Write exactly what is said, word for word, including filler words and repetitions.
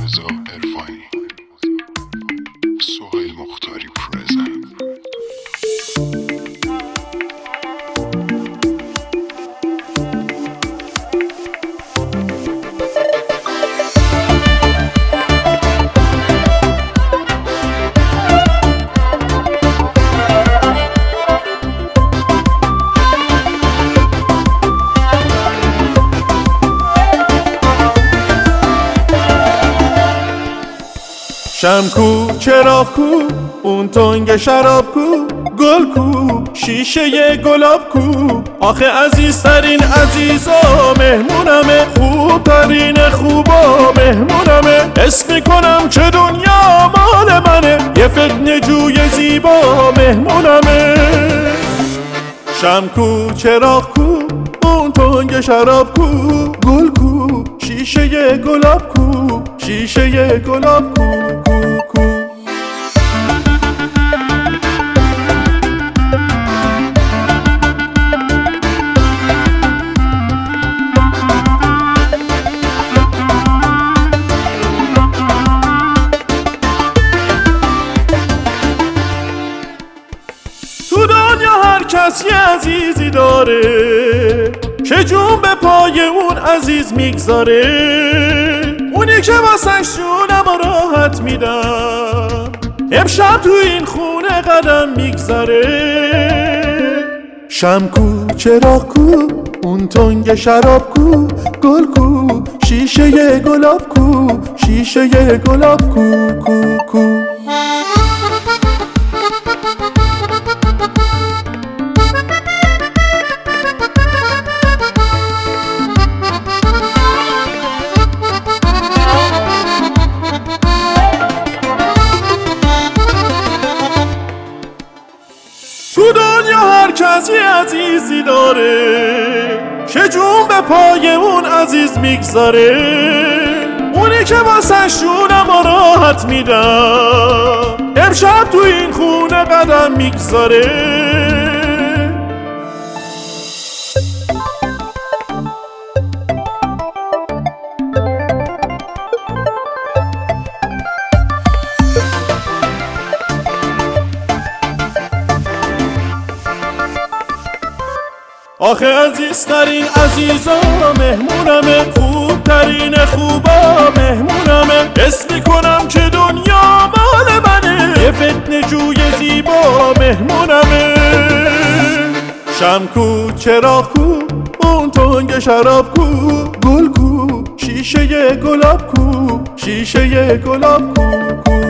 رضا عرفانی، سهیل مختاری پرزنت. شم کو، چراغ کو، اون تنگ شراب کو، گل کو، شیشه گلاب کو. آخه عزیزترین عزیزا مهمونمه، خوبترین خوبا مهمونمه. حس میکنم که دنیا مال منه، یه فتنه جوی زیبا مهمونمه. شم کو، چراغ کو، اون تنگ شراب کو، گل کو، شیشه گلاب کو، شیشه گلاب کو کو کو. تو دنیا هر کس یه عزیزی داره که جون به پای اون عزیز میگذاره، اونی که واسش جونم راحت میدم، امشب تو این خونه قدم میگذاره. شم کو، چراغ کو، اون تنگ شراب کو، گل کو، شیشه گلاب کو، شیشه گلاب کو کو کو. تو دنیا هر کسی عزیزی داره که جون به پای اون عزیز میگذاره، اونی که واسش جونم راحت میدم، امشب تو این خونه قدم میگذاره. آخه عزیزترین عزیزا مهمونمه، خوبترین خوبا مهمونمه. حس میکنم که دنیا مال منه، یه فتنه جوی زیبا مهمونمه. شم کو، چراغ کو، اون تنگ شراب کو، گل کو، شیشه گلاب کو، شیشه گلاب کو کو.